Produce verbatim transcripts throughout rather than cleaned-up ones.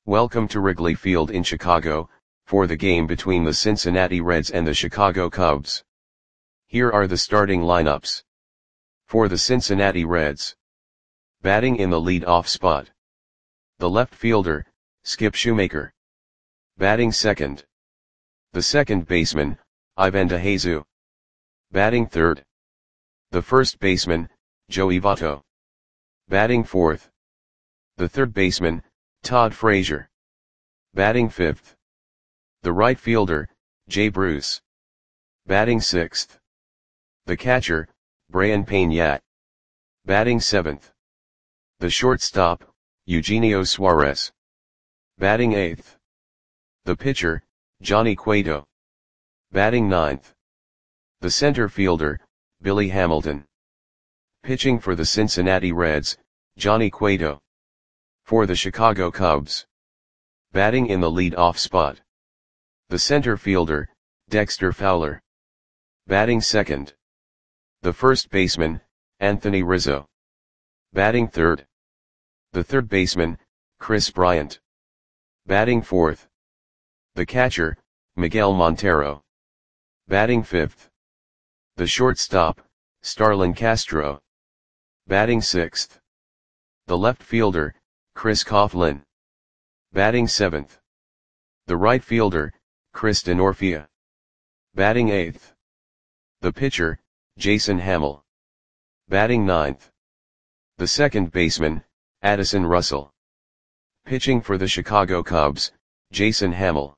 Welcome to Wrigley Field in Chicago, for the game between the Cincinnati Reds and the Chicago Cubs. Here are the starting lineups. For the Cincinnati Reds. Batting in the lead-off spot. The left fielder, Skip Shoemaker. Batting second. The second baseman, Ivan DeJesus. Batting third. The first baseman, Joey Votto. Batting fourth. The third baseman, Todd Frazier. Batting fifth. The right fielder, Jay Bruce. Batting sixth. The catcher, Brayan Peña. Batting seventh. The shortstop, Eugenio Suarez. Batting eighth. The pitcher, Johnny Cueto. Batting ninth. The center fielder, Billy Hamilton. Pitching for the Cincinnati Reds, Johnny Cueto. For the Chicago Cubs. Batting in the lead-off spot. The center fielder, Dexter Fowler. Batting second. The first baseman, Anthony Rizzo. Batting third. The third baseman, Kris Bryant. Batting fourth. The catcher, Miguel Montero. Batting fifth. The shortstop, Starlin Castro. Batting sixth. The left fielder, Chris Coughlin. Batting seventh. The right fielder, Chris Denorfia. Batting eighth. The pitcher, Jason Hammel. Batting ninth. The second baseman, Addison Russell. Pitching for the Chicago Cubs, Jason Hammel.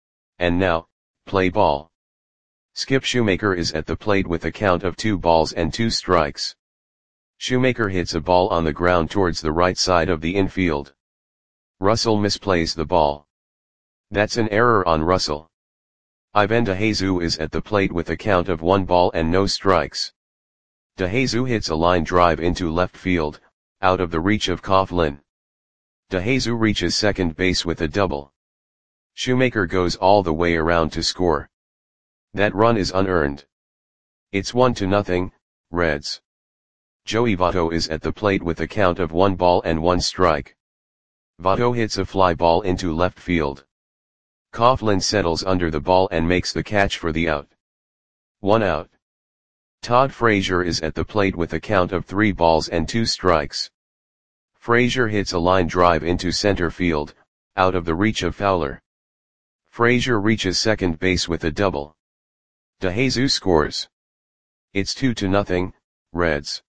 And now, play ball. Skip Shoemaker is at the plate with a count of two balls and two strikes. Shoemaker hits a ball on the ground towards the right side of the infield. Russell misplays the ball. That's an error on Russell. Ivan DeJesus is at the plate with a count of one ball and no strikes. DeJesus hits a line drive into left field, out of the reach of Coughlin. DeJesus reaches second base with a double. Shoemaker goes all the way around to score. That run is unearned. It's one to nothing, Reds. Joey Votto is at the plate with a count of one ball and one strike. Votto hits a fly ball into left field. Coughlin settles under the ball and makes the catch for the out. One out. Todd Frazier is at the plate with a count of three balls and two strikes. Frazier hits a line drive into center field, out of the reach of Fowler. Frazier reaches second base with a double. DeJesus scores. It's two to nothing, Reds.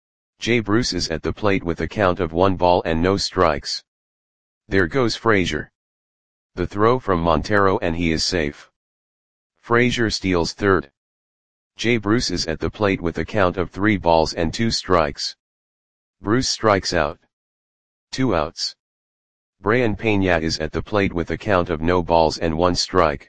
Jay Bruce is at the plate with a count of one ball and no strikes. There goes Frazier. The throw from Montero and he is safe. Frazier steals third. Jay Bruce is at the plate with a count of three balls and two strikes. Bruce strikes out. Two outs. Brayan Peña is at the plate with a count of no balls and one strike.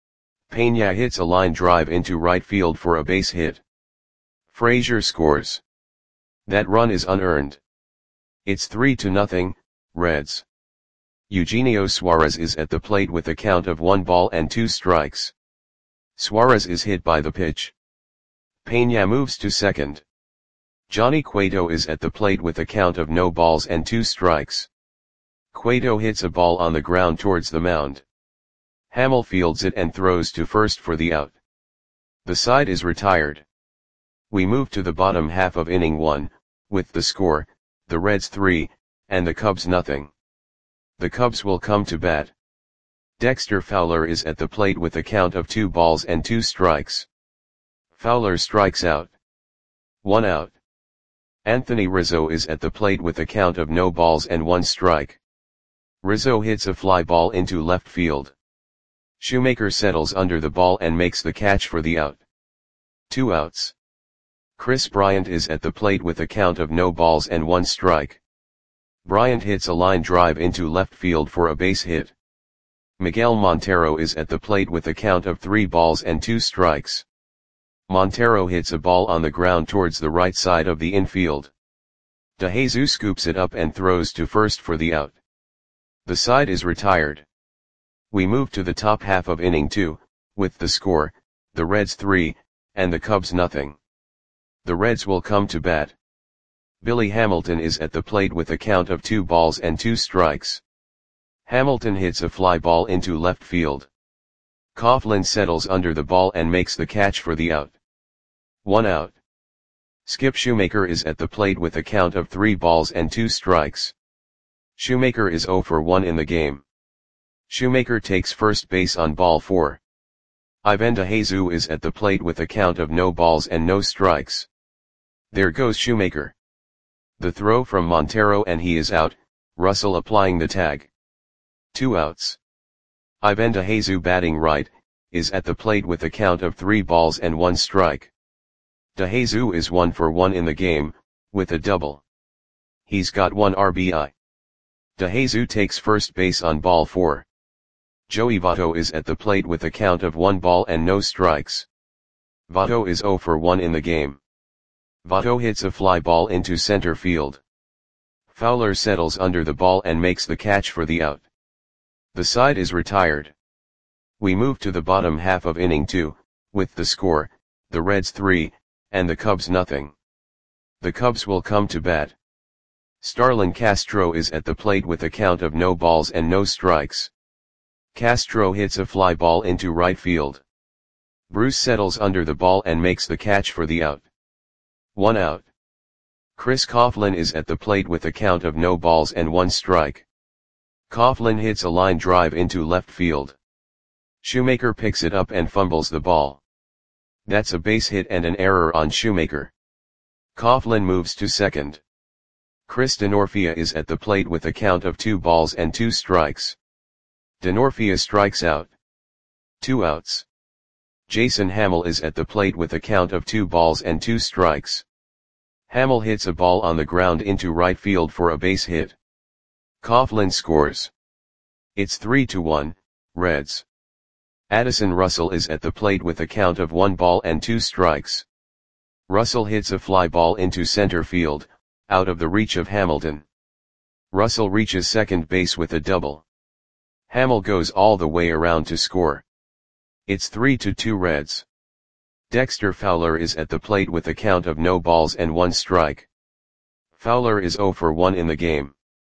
Peña hits a line drive into right field for a base hit. Frazier scores. That run is unearned. It's three to nothing, Reds. Eugenio Suarez is at the plate with a count of one ball and two strikes. Suarez is hit by the pitch. Peña moves to second. Johnny Cueto is at the plate with a count of no balls and two strikes. Cueto hits a ball on the ground towards the mound. Hammel fields it and throws to first for the out. The side is retired. We move to the bottom half of inning one, with the score, the Reds three, and the Cubs nothing. The Cubs will come to bat. Dexter Fowler is at the plate with a count of two balls and two strikes. Fowler strikes out. One out. Anthony Rizzo is at the plate with a count of no balls and one strike. Rizzo hits a fly ball into left field. Shoemaker settles under the ball and makes the catch for the out. Two outs. Kris Bryant is at the plate with a count of no balls and one strike. Bryant hits a line drive into left field for a base hit. Miguel Montero is at the plate with a count of three balls and two strikes. Montero hits a ball on the ground towards the right side of the infield. DeJesus scoops it up and throws to first for the out. The side is retired. We move to the top half of inning two, with the score, the Reds three, and the Cubs nothing. The Reds will come to bat. Billy Hamilton is at the plate with a count of two balls and two strikes. Hamilton hits a fly ball into left field. Coughlin settles under the ball and makes the catch for the out. One out. Skip Shoemaker is at the plate with a count of three balls and two strikes. Shoemaker is zero for one in the game. Shoemaker takes first base on ball four. Ivan DeJesus is at the plate with a count of no balls and no strikes. There goes Shoemaker. The throw from Montero and he is out, Russell applying the tag. Two outs. Ivan DeJesus batting right, is at the plate with a count of three balls and one strike. DeJesus is one for one in the game, with a double. He's got one R B I. DeJesus takes first base on ball four. Joey Votto is at the plate with a count of one ball and no strikes. Votto is zero for one in the game. Votto hits a fly ball into center field. Fowler settles under the ball and makes the catch for the out. The side is retired. We move to the bottom half of inning two, with the score, the Reds three, and the Cubs nothing. The Cubs will come to bat. Starlin Castro is at the plate with a count of no balls and no strikes. Castro hits a fly ball into right field. Bruce settles under the ball and makes the catch for the out. One out. Chris Coughlin is at the plate with a count of no balls and one strike. Coughlin hits a line drive into left field. Shoemaker picks it up and fumbles the ball. That's a base hit and an error on Shoemaker. Coughlin moves to second. Chris Denorfia is at the plate with a count of two balls and two strikes. Denorfia strikes out. Two outs. Jason Hammel is at the plate with a count of two balls and two strikes. Hammel hits a ball on the ground into right field for a base hit. Coughlin scores. It's three to one, Reds. Addison Russell is at the plate with a count of one ball and two strikes. Russell hits a fly ball into center field, out of the reach of Hamilton. Russell reaches second base with a double. Hammel goes all the way around to score. It's three to two Reds. Dexter Fowler is at the plate with a count of no balls and one strike. Fowler is zero for one in the game.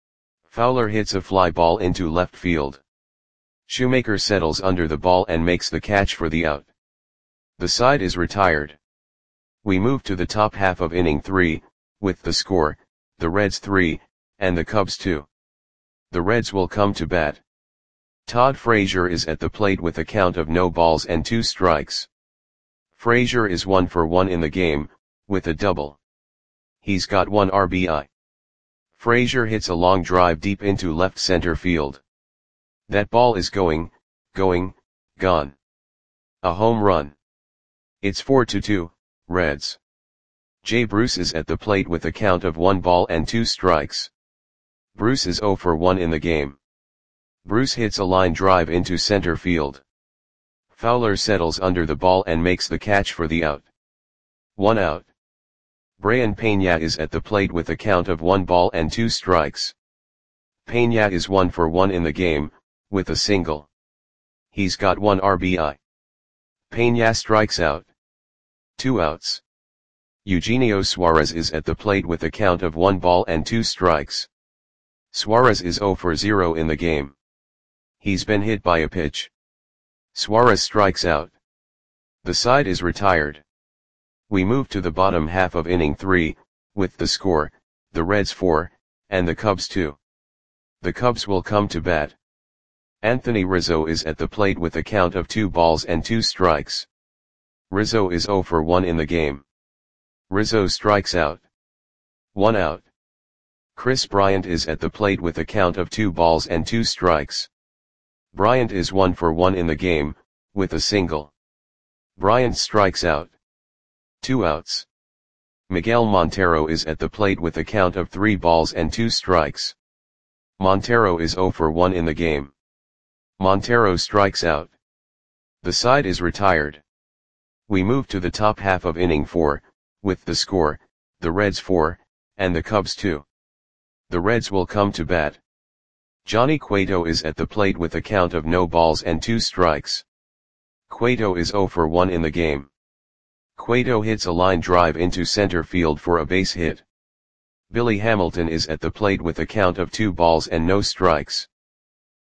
Fowler hits a fly ball into left field. Shoemaker settles under the ball and makes the catch for the out. The side is retired. We move to the top half of inning three, with the score, the Reds three, and the Cubs two. The Reds will come to bat. Todd Frazier is at the plate with a count of no balls and two strikes. Frazier is one for one in the game, with a double. He's got one R B I. Frazier hits a long drive deep into left center field. That ball is going, going, gone. A home run. It's four to two, Reds. Jay Bruce is at the plate with a count of one ball and two strikes. Bruce is zero for one in the game. Bruce hits a line drive into center field. Fowler settles under the ball and makes the catch for the out. One out. Brayan Peña is at the plate with a count of one ball and two strikes. Peña is one for one in the game, with a single. He's got one R B I. Peña strikes out. Two outs. Eugenio Suarez is at the plate with a count of one ball and two strikes. Suarez is zero for zero in the game. He's been hit by a pitch. Suarez strikes out. The side is retired. We move to the bottom half of inning three, with the score, the Reds four, and the Cubs two. The Cubs will come to bat. Anthony Rizzo is at the plate with a count of two balls and two strikes. Rizzo is zero for one in the game. Rizzo strikes out. One out. Chris Bryant is at the plate with a count of two balls and two strikes. Bryant is one for one in the game, with a single. Bryant strikes out. Two outs. Miguel Montero is at the plate with a count of three balls and two strikes. Montero is zero for one in the game. Montero strikes out. The side is retired. We move to the top half of inning four, with the score, the Reds four, and the Cubs two. The Reds will come to bat. Johnny Cueto is at the plate with a count of no balls and two strikes. Cueto is zero for one in the game. Cueto hits a line drive into center field for a base hit. Billy Hamilton is at the plate with a count of two balls and no strikes.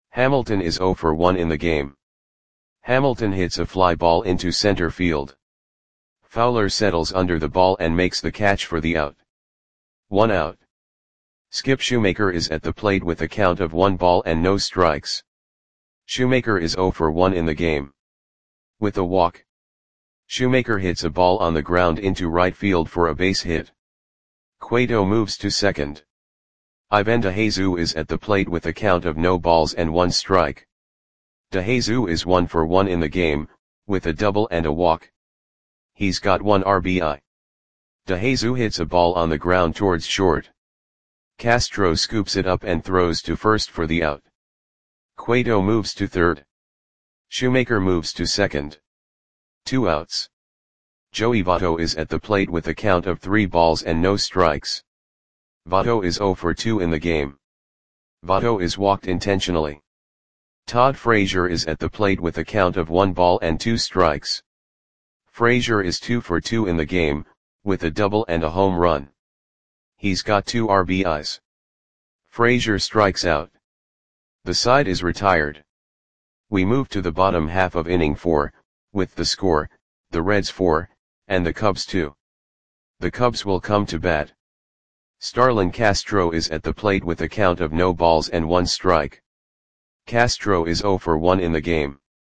Hamilton is zero for one in the game. Hamilton hits a fly ball into center field. Fowler settles under the ball and makes the catch for the out. One out. Skip Shoemaker is at the plate with a count of one ball and no strikes. Shoemaker is zero for one in the game. With a walk, Shoemaker hits a ball on the ground into right field for a base hit. Cueto moves to second. Ivan DeJesus is at the plate with a count of no balls and one strike. DeJesus is one for one in the game, with a double and a walk. He's got one R B I. DeJesus hits a ball on the ground towards short. Castro scoops it up and throws to first for the out. Cueto moves to third. Shoemaker moves to second. Two outs. Joey Votto is at the plate with a count of three balls and no strikes. Votto is zero for two in the game. Votto is walked intentionally. Todd Frazier is at the plate with a count of one ball and two strikes. Frazier is two for two in the game, with a double and a home run. He's got two R B Is. Frazier strikes out. The side is retired. We move to the bottom half of inning four, with the score, the Reds four, and the Cubs two. The Cubs will come to bat. Starlin Castro is at the plate with a count of no balls and one strike. Castro is zero for one in the game.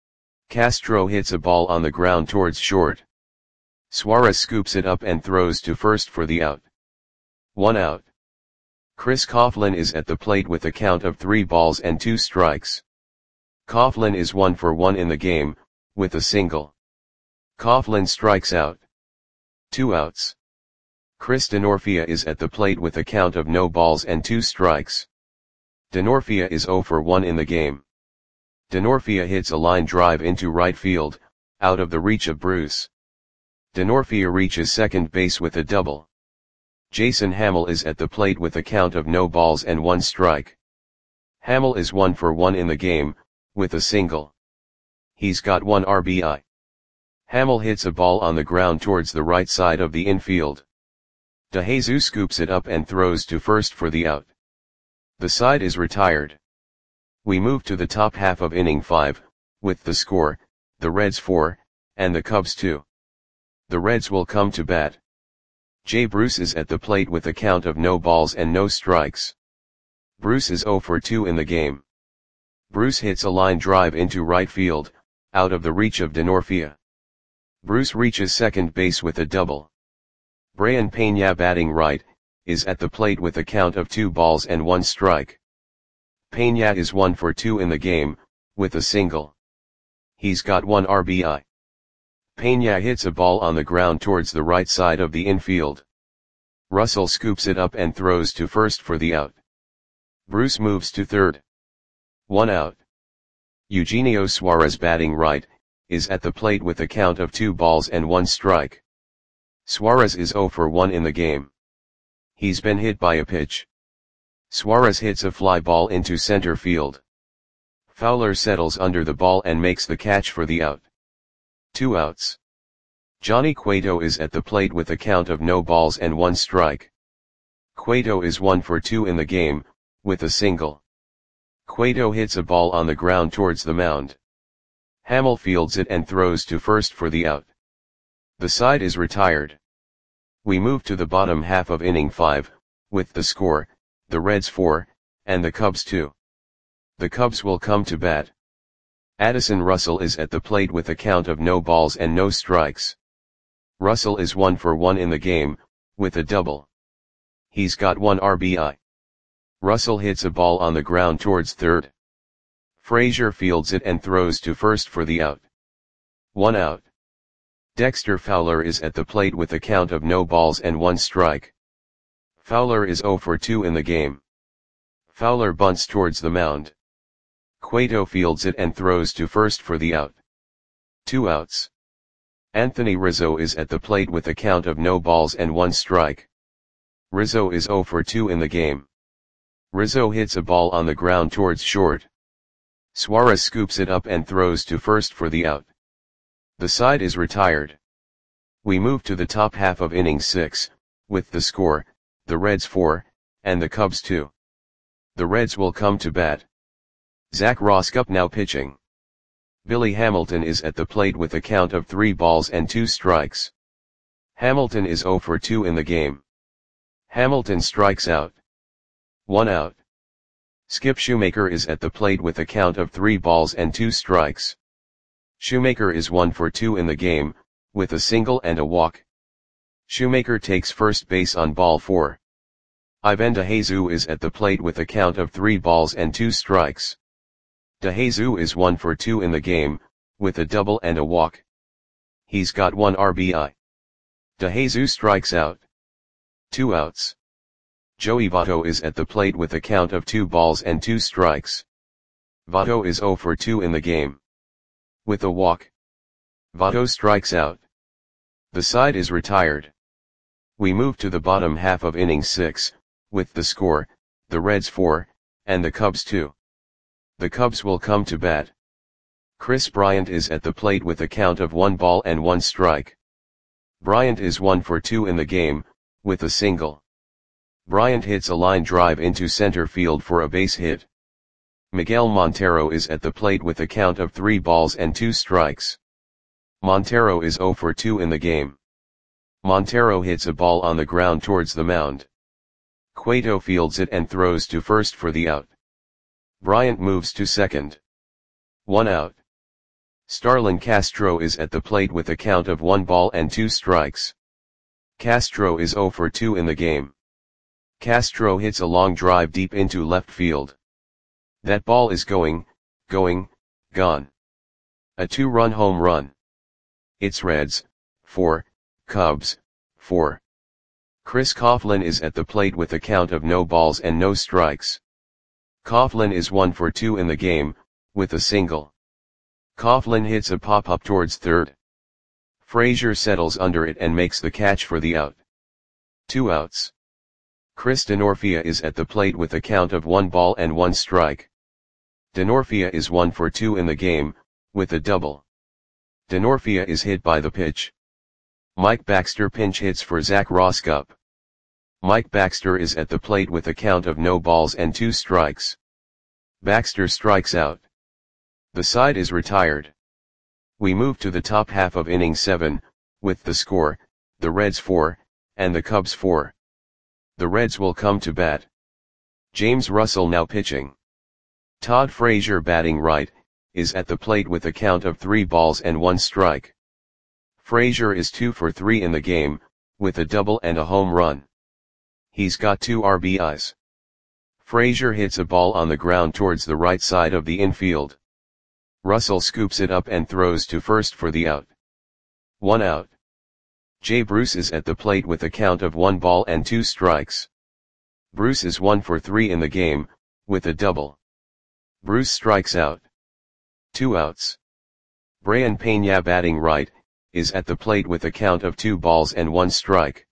Castro hits a ball on the ground towards short. Suarez scoops it up and throws to first for the out. One out. Chris Coughlin is at the plate with a count of three balls and two strikes. Coughlin is one for one in the game, with a single. Coughlin strikes out. Two outs. Chris Denorfia is at the plate with a count of no balls and two strikes. Denorfia is zero for one in the game. Denorfia hits a line drive into right field, out of the reach of Bruce. Denorfia reaches second base with a double. Jason Hammel is at the plate with a count of no balls and one strike. Hammel is one for one in the game, with a single. He's got one R B I. Hammel hits a ball on the ground towards the right side of the infield. DeJesus scoops it up and throws to first for the out. The side is retired. We move to the top half of inning five, with the score, the Reds four, and the Cubs two. The Reds will come to bat. Jay Bruce is at the plate with a count of no balls and no strikes. Bruce is zero for two in the game. Bruce hits a line drive into right field, out of the reach of Denorfia. Bruce reaches second base with a double. Brian Pena, batting right, is at the plate with a count of two balls and one strike. Pena is one for two in the game, with a single. He's got one R B I. Pena hits a ball on the ground towards the right side of the infield. Russell scoops it up and throws to first for the out. Bruce moves to third. One out. Eugenio Suarez, batting right, is at the plate with a count of two balls and one strike. Suarez is zero for one in the game. He's been hit by a pitch. Suarez hits a fly ball into center field. Fowler settles under the ball and makes the catch for the out. Two outs. Johnny Cueto is at the plate with a count of no balls and one strike. Cueto is one for two in the game, with a single. Cueto hits a ball on the ground towards the mound. Hammel fields it and throws to first for the out. The side is retired. We move to the bottom half of inning five, with the score, the Reds four, and the Cubs two. The Cubs will come to bat. Addison Russell is at the plate with a count of no balls and no strikes. Russell is one for one in the game, with a double. He's got one R B I. Russell hits a ball on the ground towards third. Frazier fields it and throws to first for the out. One out. Dexter Fowler is at the plate with a count of no balls and one strike. Fowler is zero for two in the game. Fowler bunts towards the mound. Cueto fields it and throws to first for the out. Two outs. Anthony Rizzo is at the plate with a count of no balls and one strike. Rizzo is zero for two in the game. Rizzo hits a ball on the ground towards short. Suarez scoops it up and throws to first for the out. The side is retired. We move to the top half of inning six, with the score, the Reds four, and the Cubs two. The Reds will come to bat. Zach Roskup now pitching. Billy Hamilton is at the plate with a count of three balls and two strikes. Hamilton is zero for two in the game. Hamilton strikes out. One out. Skip Shoemaker is at the plate with a count of three balls and two strikes. Shoemaker is one for two in the game, with a single and a walk. Shoemaker takes first base on ball four. Ivan DeJesus is at the plate with a count of three balls and two strikes. DeJesus is one for two in the game, with a double and a walk. He's got one R B I. DeJesus strikes out. Two outs. Joey Votto is at the plate with a count of two balls and two strikes. Votto is zero for two in the game. With a walk. Votto strikes out. The side is retired. We move to the bottom half of inning six, with the score, the Reds four, and the Cubs two. The Cubs will come to bat. Chris Bryant is at the plate with a count of one ball and one strike. Bryant is one for two in the game, with a single. Bryant hits a line drive into center field for a base hit. Miguel Montero is at the plate with a count of three balls and two strikes. Montero is zero for two in the game. Montero hits a ball on the ground towards the mound. Cueto fields it and throws to first for the out. Bryant moves to second. One out. Starlin Castro is at the plate with a count of one ball and two strikes. Castro is zero for two in the game. Castro hits a long drive deep into left field. That ball is going, going, gone. A two-run home run. It's Reds, four, Cubs, four. Chris Coughlin is at the plate with a count of no balls and no strikes. Coughlin is one for two in the game, with a single. Coughlin hits a pop-up towards third. Frazier settles under it and makes the catch for the out. Two outs. Chris Denorfia is at the plate with a count of one ball and one strike. Denorfia is one for two in the game, with a double. Denorfia is hit by the pitch. Mike Baxter pinch hits for Zach Roskup. Mike Baxter is at the plate with a count of no balls and two strikes. Baxter strikes out. The side is retired. We move to the top half of inning seven, with the score, the Reds four, and the Cubs four. The Reds will come to bat. James Russell now pitching. Todd Frazier batting right, is at the plate with a count of three balls and one strike. Frazier is two for three in the game, with a double and a home run. He's got two R B Is. Frazier hits a ball on the ground towards the right side of the infield. Russell scoops it up and throws to first for the out. One out. Jay Bruce is at the plate with a count of one ball and two strikes. Bruce is one for three in the game, with a double. Bruce strikes out. Two outs. Brayan Peña batting right, is at the plate with a count of two balls and one strike.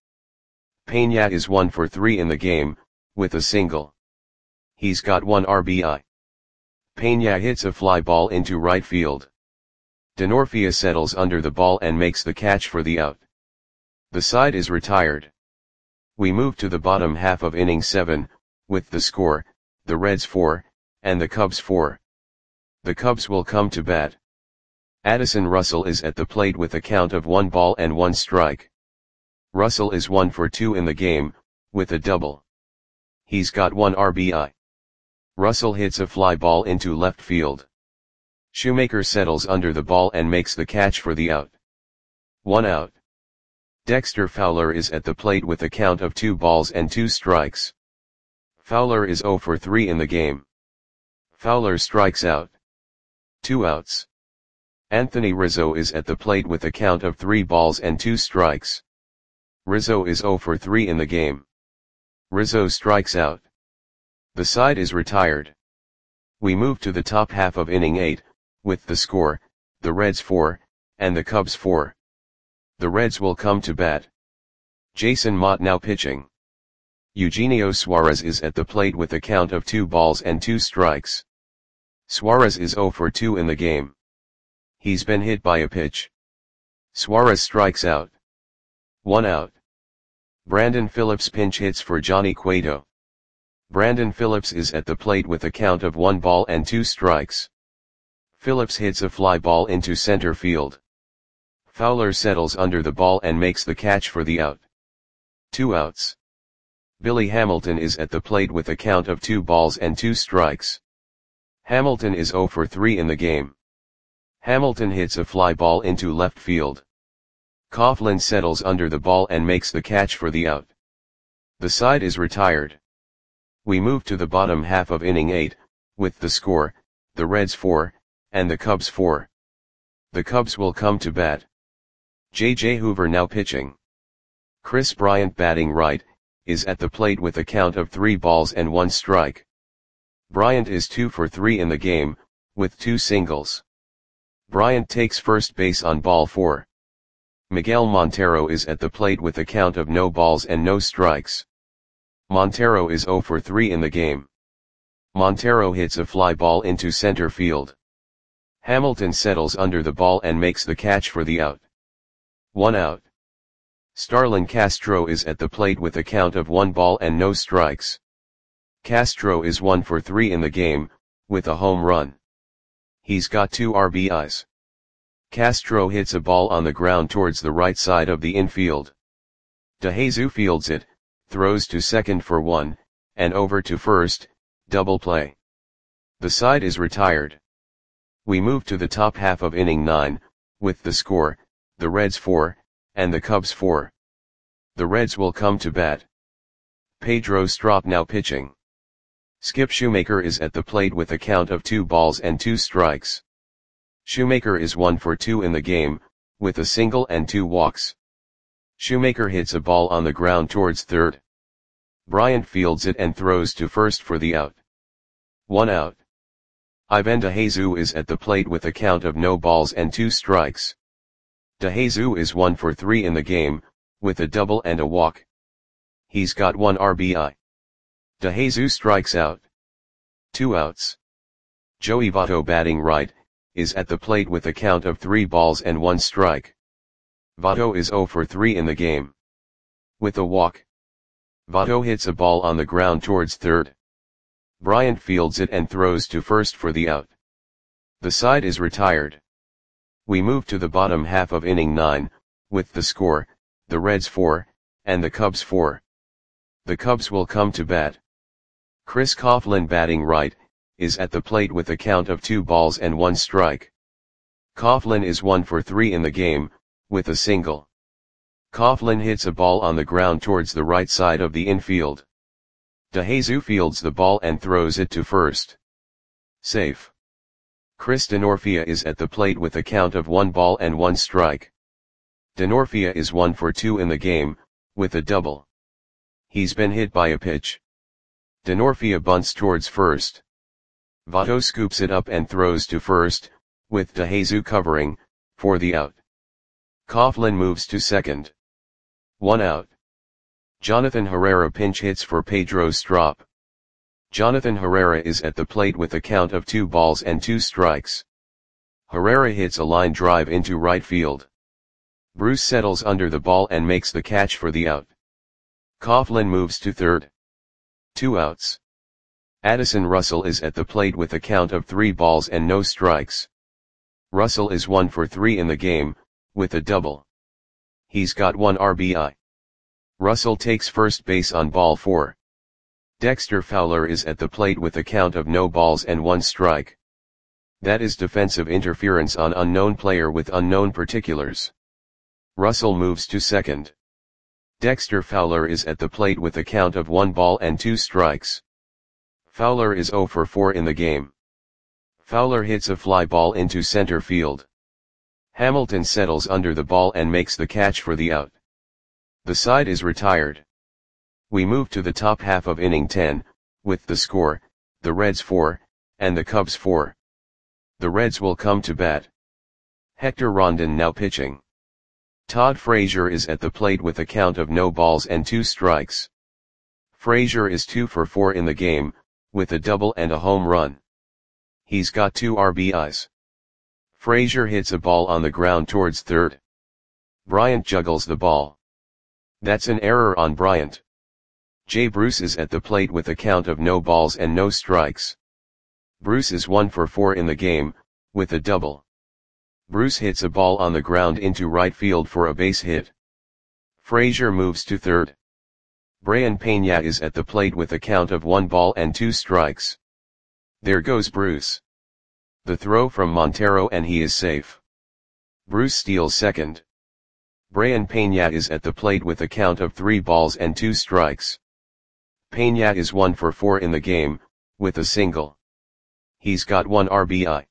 Peña is one for three in the game, with a single. He's got one R B I. Peña hits a fly ball into right field. Denorfia settles under the ball and makes the catch for the out. The side is retired. We move to the bottom half of inning seven, with the score, the Reds four, and the Cubs four. The Cubs will come to bat. Addison Russell is at the plate with a count of one ball and one strike. Russell is one for two in the game, with a double. He's got one R B I. Russell hits a fly ball into left field. Shoemaker settles under the ball and makes the catch for the out. One out. Dexter Fowler is at the plate with a count of two balls and two strikes. Fowler is zero for three in the game. Fowler strikes out. Two outs. Anthony Rizzo is at the plate with a count of three balls and two strikes. Rizzo is zero for three in the game. Rizzo strikes out. The side is retired. We move to the top half of inning eight, with the score, the Reds four, and the Cubs four. The Reds will come to bat. Jason Motte now pitching. Eugenio Suarez is at the plate with a count of two balls and two strikes. Suarez is zero for two in the game. He's been hit by a pitch. Suarez strikes out. One out. Brandon Phillips pinch hits for Johnny Cueto. Brandon Phillips is at the plate with a count of one ball and two strikes. Phillips hits a fly ball into center field. Fowler settles under the ball and makes the catch for the out. Two outs. Billy Hamilton is at the plate with a count of two balls and two strikes. Hamilton is oh for three in the game. Hamilton hits a fly ball into left field. Coughlin settles under the ball and makes the catch for the out. The side is retired. We move to the bottom half of inning eight, with the score, the Reds four, and the Cubs four. The Cubs will come to bat. J J Hoover now pitching. Chris Bryant batting right, is at the plate with a count of three balls and one strike. Bryant is two for three in the game, with two singles. Bryant takes first base on ball four. Miguel Montero is at the plate with a count of no balls and no strikes. Montero is oh for three in the game. Montero hits a fly ball into center field. Hamilton settles under the ball and makes the catch for the out. One out. Starlin Castro is at the plate with a count of one ball and no strikes. Castro is one for three in the game, with a home run. He's got two R B Is. Castro hits a ball on the ground towards the right side of the infield. DeJesus fields it, throws to second for one, and over to first, double play. The side is retired. We move to the top half of inning nine, with the score, the Reds four, and the Cubs four. The Reds will come to bat. Pedro Strop now pitching. Skip Shoemaker is at the plate with a count of two balls and two strikes. Shoemaker is one for two in the game, with a single and two walks. Shoemaker hits a ball on the ground towards third. Bryant fields it and throws to first for the out. One out. Ivan DeJesus is at the plate with a count of no balls and two strikes. DeJesus is one for three in the game, with a double and a walk. He's got one R B I. DeJesus strikes out. Two outs. Joey Votto batting right, is at the plate with a count of three balls and one strike. Votto is oh for three in the game. With a walk. Votto hits a ball on the ground towards third. Bryant fields it and throws to first for the out. The side is retired. We move to the bottom half of inning nine, with the score, the Reds four, and the Cubs four. The Cubs will come to bat. Chris Coughlin batting right, is at the plate with a count of two balls and one strike. Coughlin is one for three in the game, with a single. Coughlin hits a ball on the ground towards the right side of the infield. DeJesus fields the ball and throws it to first. Safe. Chris Denorfia is at the plate with a count of one ball and one strike. Denorfia is one for two in the game, with a double. He's been hit by a pitch. Denorfia bunts towards first. Votto scoops it up and throws to first, with DeJesus covering, for the out. Coughlin moves to second. One out. Jonathan Herrera pinch hits for Pedro Strop. Jonathan Herrera is at the plate with a count of two balls and two strikes. Herrera hits a line drive into right field. Bruce settles under the ball and makes the catch for the out. Coughlin moves to third. Two outs. Addison Russell is at the plate with a count of three balls and no strikes. Russell is one for three in the game, with a double. He's got one R B I. Russell takes first base on ball four. Dexter Fowler is at the plate with a count of no balls and one strike. That is defensive interference on unknown player with unknown particulars. Russell moves to second. Dexter Fowler is at the plate with a count of one ball and two strikes. Fowler is oh for four in the game. Fowler hits a fly ball into center field. Hamilton settles under the ball and makes the catch for the out. The side is retired. We move to the top half of inning ten, with the score, the Reds four, and the Cubs four. The Reds will come to bat. Hector Rondon now pitching. Todd Frazier is at the plate with a count of no balls and two strikes. Frazier is two for four in the game, with a double and a home run. He's got two R B Is. Frazier hits a ball on the ground towards third. Bryant juggles the ball. That's an error on Bryant. Jay Bruce is at the plate with a count of no balls and no strikes. Bruce is one for four in the game, with a double. Bruce hits a ball on the ground into right field for a base hit. Frazier moves to third. Brayan Peña is at the plate with a count of one ball and two strikes. There goes Bruce. The throw from Montero and he is safe. Bruce steals second. Brayan Peña is at the plate with a count of three balls and two strikes. Peña is one for four in the game, with a single. He's got one R B I.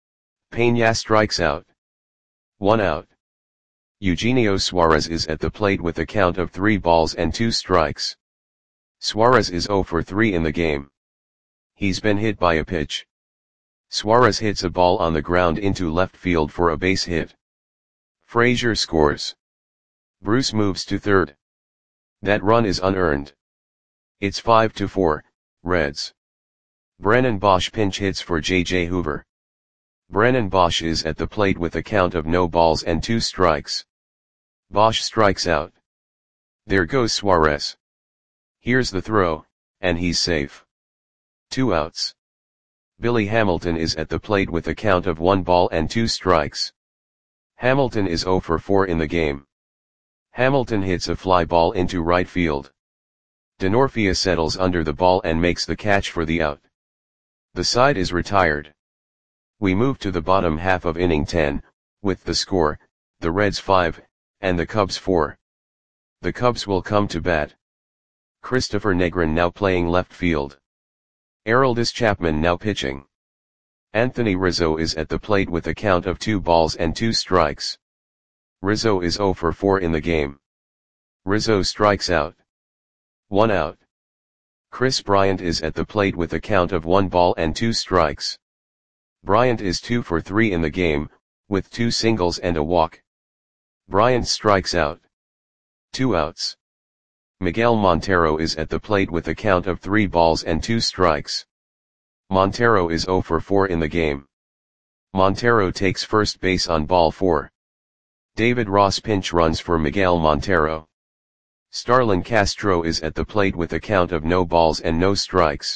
Peña strikes out. One out. Eugenio Suarez is at the plate with a count of three balls and two strikes. Suarez is zero for three in the game. He's been hit by a pitch. Suarez hits a ball on the ground into left field for a base hit. Frazier scores. Bruce moves to third. That run is unearned. It's five to four, Reds. Brennan Bosch pinch hits for J J Hoover. Brennan Bosch is at the plate with a count of no balls and two strikes. Bosch strikes out. There goes Suarez. Here's the throw, and he's safe. Two outs. Billy Hamilton is at the plate with a count of one ball and two strikes. Hamilton is zero for four in the game. Hamilton hits a fly ball into right field. Denorfia settles under the ball and makes the catch for the out. The side is retired. We move to the bottom half of inning ten, with the score, the Reds five, and the Cubs four. The Cubs will come to bat. Christopher Negrin now playing left field. Aroldis Chapman now pitching. Anthony Rizzo is at the plate with a count of two balls and two strikes. Rizzo is zero for four in the game. Rizzo strikes out. One out. Chris Bryant is at the plate with a count of one ball and two strikes. Bryant is two for three in the game, with two singles and a walk. Bryant strikes out. Two outs. Miguel Montero is at the plate with a count of three balls and two strikes. Montero is zero for four in the game. Montero takes first base on ball four. David Ross pinch runs for Miguel Montero. Starlin Castro is at the plate with a count of no balls and no strikes.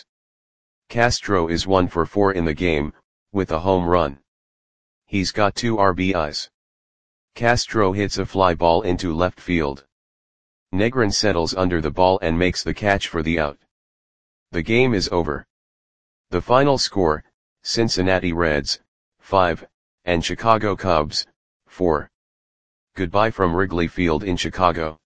Castro is one for four in the game, with a home run. He's got two R B Is. Castro hits a fly ball into left field. Negrin settles under the ball and makes the catch for the out. The game is over. The final score, Cincinnati Reds, five, and Chicago Cubs, four. Goodbye from Wrigley Field in Chicago.